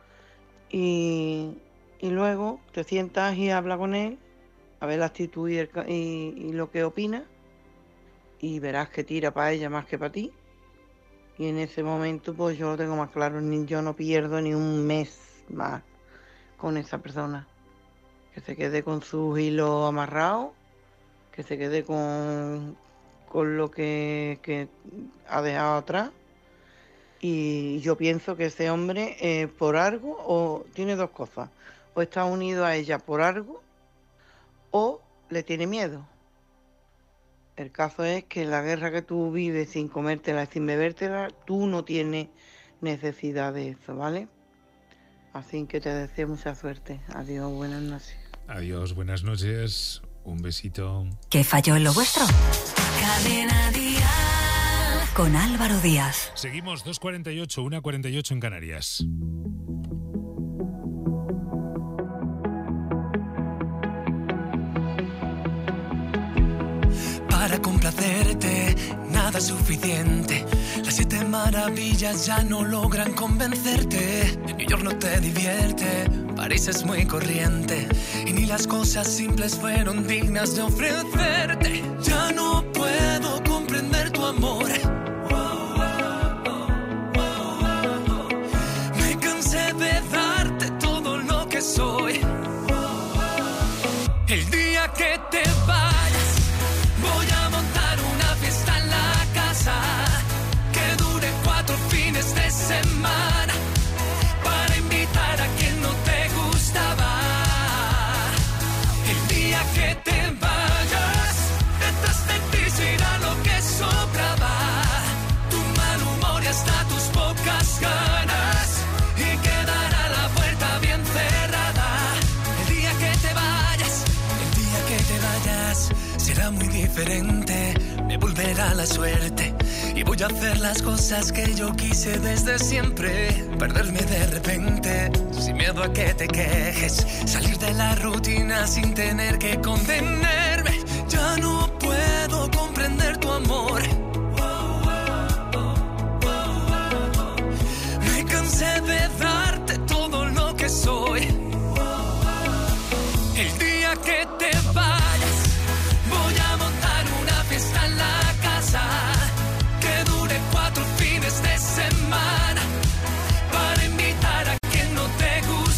Y, y luego te sientas y hablas con él, a ver la actitud y, el, y, y lo que opina, y verás que tira para ella más que para ti. Y en ese momento pues yo lo tengo más claro, ni yo no pierdo ni un mes más con esa persona. Que se quede con sus hilos amarrados, que se quede con, con lo que, que ha dejado atrás. Y yo pienso que ese hombre eh, por algo, o tiene dos cosas, o está unido a ella por algo, o le tiene miedo. El caso es que la guerra que tú vives sin comértela y sin bebértela, tú no tienes necesidad de eso, ¿vale? Así que te deseo mucha suerte. Adiós, buenas noches. Adiós, buenas noches. Un besito. ¿Qué falló en lo vuestro? Cadena Díaz. Con Álvaro Díaz. Seguimos dos cuarenta y ocho, una cuarenta y ocho en Canarias. Para complacerte, nada es suficiente. Las siete maravillas ya no logran convencerte. New York no te divierte, París es muy corriente. Y ni las cosas simples fueron dignas de ofrecerte. Ya no puedo comprender tu amor. Me cansé de darte todo lo que soy. El día que te vayas, voy a montar una fiesta en la casa que dure cuatro fines de semana para invitar a quien no te gustaba. El día que te vayas, detrás de ti se irá lo que sobraba. Tu mal humor y hasta tus pocas ganas y quedará la puerta bien cerrada. El día que te vayas, el día que te vayas, será muy diferente, me volverá la suerte y voy a hacer las cosas que yo quise desde siempre. Perderme de repente, sin miedo a que te quejes, salir de la rutina sin tener que condenarme. Ya no puedo comprender tu amor. Me cansé de darte todo lo que soy. El día que te vayas, voy a montar una fiesta en la casa que dure cuatro fines de semana para invitar a quien no te gusta.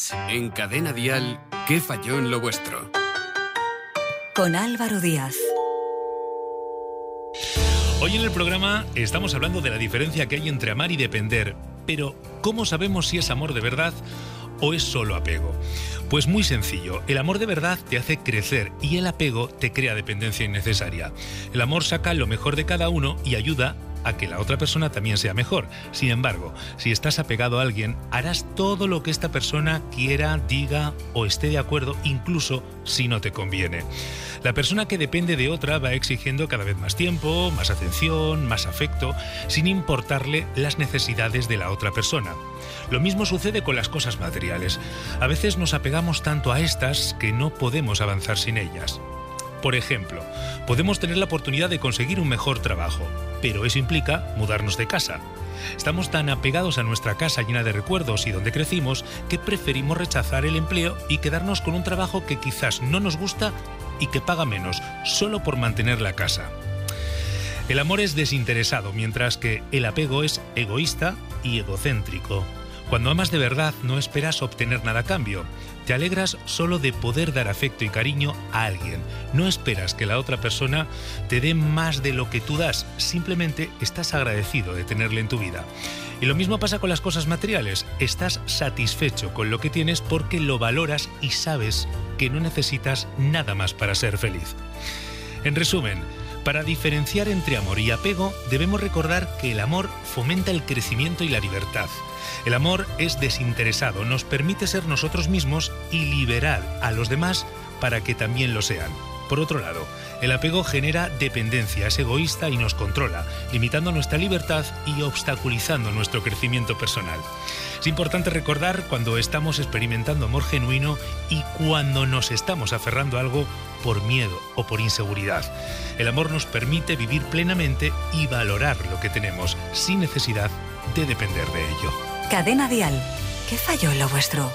En Cadena Dial, ¿qué falló en lo vuestro? Con Álvaro Díaz. Hoy en el programa estamos hablando de la diferencia que hay entre amar y depender, pero ¿cómo sabemos si es amor de verdad o es solo apego? Pues muy sencillo, el amor de verdad te hace crecer y el apego te crea dependencia innecesaria. El amor saca lo mejor de cada uno y ayuda a que la otra persona también sea mejor. Sin embargo, si estás apegado a alguien, harás todo lo que esta persona quiera, diga o esté de acuerdo, incluso si no te conviene. La persona que depende de otra va exigiendo cada vez más tiempo, más atención, más afecto, sin importarle las necesidades de la otra persona. Lo mismo sucede con las cosas materiales. A veces nos apegamos tanto a estas que no podemos avanzar sin ellas. Por ejemplo, podemos tener la oportunidad de conseguir un mejor trabajo, pero eso implica mudarnos de casa. Estamos tan apegados a nuestra casa llena de recuerdos y donde crecimos que preferimos rechazar el empleo y quedarnos con un trabajo que quizás no nos gusta y que paga menos, solo por mantener la casa. El amor es desinteresado, mientras que el apego es egoísta y egocéntrico. Cuando amas de verdad, no esperas obtener nada a cambio. Te alegras solo de poder dar afecto y cariño a alguien. No esperas que la otra persona te dé más de lo que tú das. Simplemente estás agradecido de tenerle en tu vida. Y lo mismo pasa con las cosas materiales. Estás satisfecho con lo que tienes porque lo valoras y sabes que no necesitas nada más para ser feliz. En resumen, para diferenciar entre amor y apego, debemos recordar que el amor fomenta el crecimiento y la libertad. El amor es desinteresado, nos permite ser nosotros mismos y liberar a los demás para que también lo sean. Por otro lado, el apego genera dependencia, es egoísta y nos controla, limitando nuestra libertad y obstaculizando nuestro crecimiento personal. Es importante recordar cuando estamos experimentando amor genuino y cuando nos estamos aferrando a algo por miedo o por inseguridad. El amor nos permite vivir plenamente y valorar lo que tenemos, sin necesidad de depender de ello. Cadena Dial, ¿qué falló en lo vuestro?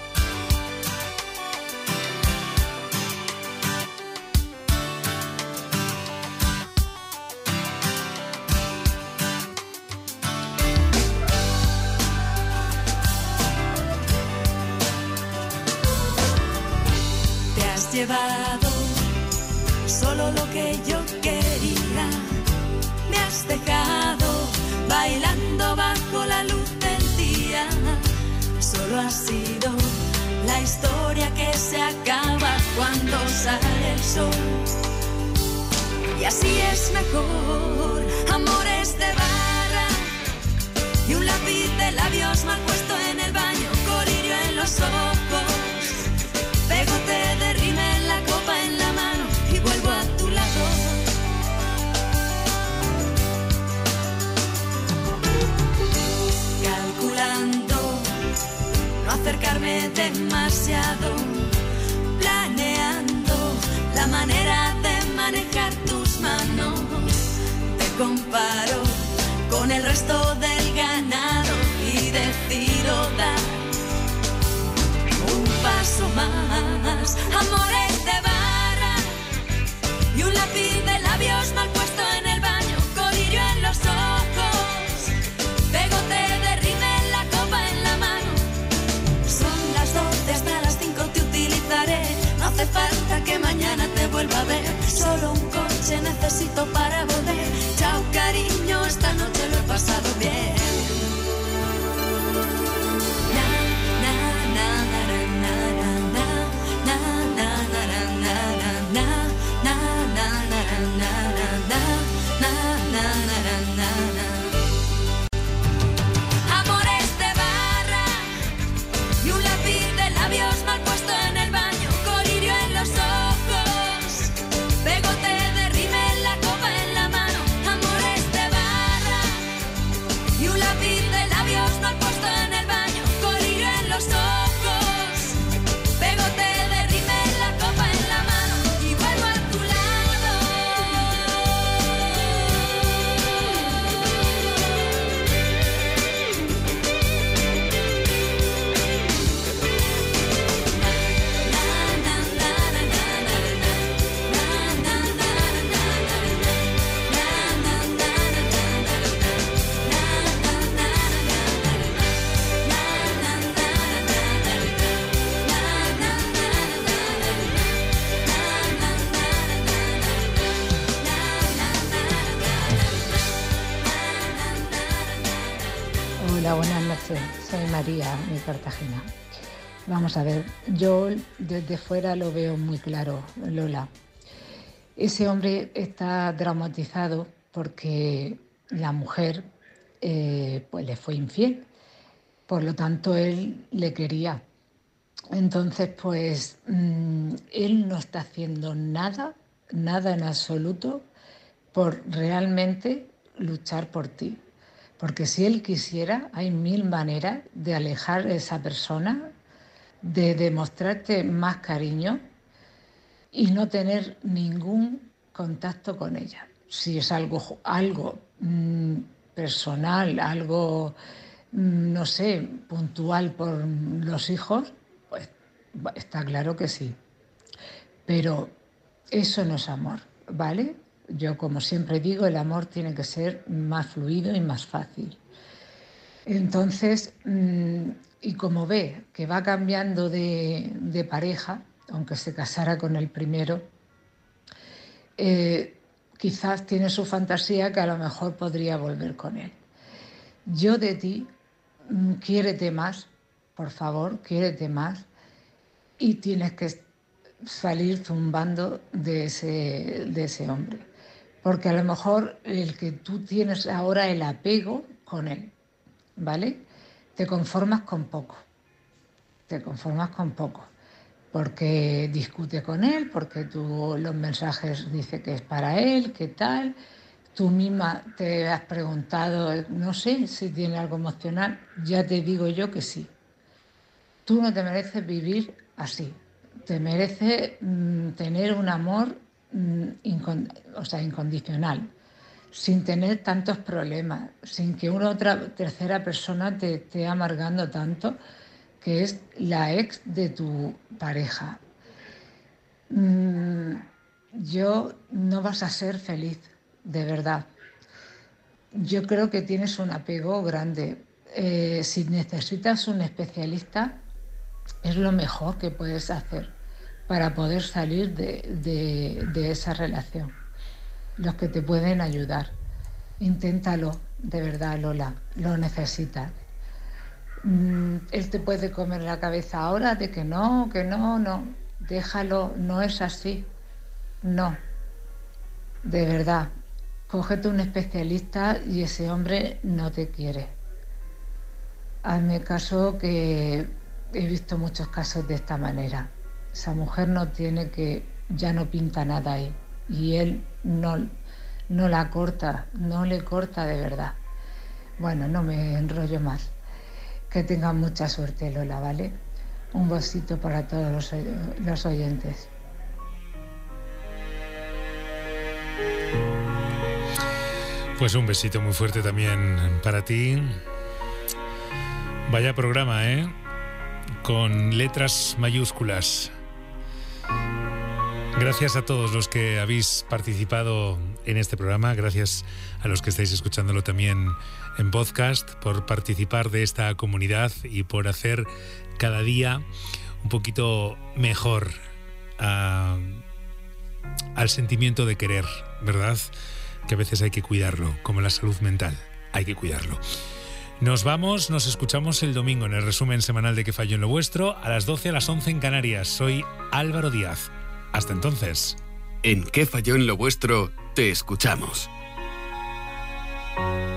Te has llevado solo lo que yo quería. Me has dejado bailando bajo la luz del día. Solo ha sido la historia que se acaba cuando sale el sol. Y así es mejor, amores de barra y un lápiz de labios mal puesto en el baño, colirio en los ojos, pegote de rímel, la copa en la mano y vuelvo a tu lado. Calculando no acercarme demasiado, planeando la manera de manejar tus manos. Te comparo con el resto del ganado y decido dar un paso más. Amores de barra y un lápiz de labios mal puesto en el baño, colirio en los ojos, pegote de rímel, la copa en la mano. Son las doce, hasta las cinco te utilizaré. No hace falta que mañana te vuelva a ver. Solo un coche necesito para volver. Chao cariño, esta noche lo he pasado bien. Na, na, na, na, na, na, na, na, na, na. Hola, buenas noches. Soy María de Cartagena. Vamos a ver, yo desde fuera lo veo muy claro, Lola. Ese hombre está traumatizado porque la mujer eh, pues le fue infiel. Por lo tanto, él le quería. Entonces, pues, mmm, él no está haciendo nada, nada en absoluto, por realmente luchar por ti. Porque si él quisiera, hay mil maneras de alejar a esa persona, de demostrarte más cariño y no tener ningún contacto con ella. Si es algo, algo mmm, personal, algo, mmm, no sé, puntual por los hijos, pues está claro que sí. Pero eso no es amor, ¿vale? Yo, como siempre digo, el amor tiene que ser más fluido y más fácil. Entonces, mmm, y como ve que va cambiando de, de pareja, aunque se casara con el primero, eh, quizás tiene su fantasía que a lo mejor podría volver con él. Yo de ti, mmm, quiérete más, por favor, quiérete más, y tienes que salir zumbando de ese, de ese hombre. Porque a lo mejor el que tú tienes ahora el apego con él, ¿vale? Te conformas con poco, te conformas con poco, porque discute con él, porque tú los mensajes dice que es para él, qué tal, tú misma te has preguntado, no sé si tiene algo emocional, ya te digo yo que sí. Tú no te mereces vivir así, te mereces mmm, tener un amor Incon- o sea, incondicional, sin tener tantos problemas, sin que una otra tercera persona te esté amargando tanto, que es la ex de tu pareja. Mm, yo no vas a ser feliz, de verdad. Yo creo que tienes un apego grande. Eh, si necesitas un especialista, es lo mejor que puedes hacer para poder salir de, de, de esa relación. Los que te pueden ayudar. Inténtalo, de verdad, Lola, lo necesitas. Mm, él te puede comer la cabeza ahora de que no, que no, no. Déjalo, no es así. No, de verdad. Cógete un especialista y ese hombre no te quiere. Hazme caso que he visto muchos casos de esta manera. Esa mujer no tiene que, ya no pinta nada ahí. Y él no, no la corta, no le corta de verdad. Bueno, no me enrollo más. Que tengan mucha suerte, Lola, ¿vale? Un besito para todos los, los oyentes. Pues un besito muy fuerte también para ti. Vaya programa, ¿eh? Con letras mayúsculas. Gracias a todos los que habéis participado en este programa, gracias a los que estáis escuchándolo también en podcast, por participar de esta comunidad y por hacer cada día un poquito mejor a, al sentimiento de querer, ¿verdad? Que a veces hay que cuidarlo, como la salud mental, hay que cuidarlo. Nos vamos, nos escuchamos el domingo en el resumen semanal de ¿Qué falló en lo vuestro? A las doce, a las once en Canarias. Soy Álvaro Díaz. Hasta entonces. En ¿Qué falló en lo vuestro? Te escuchamos.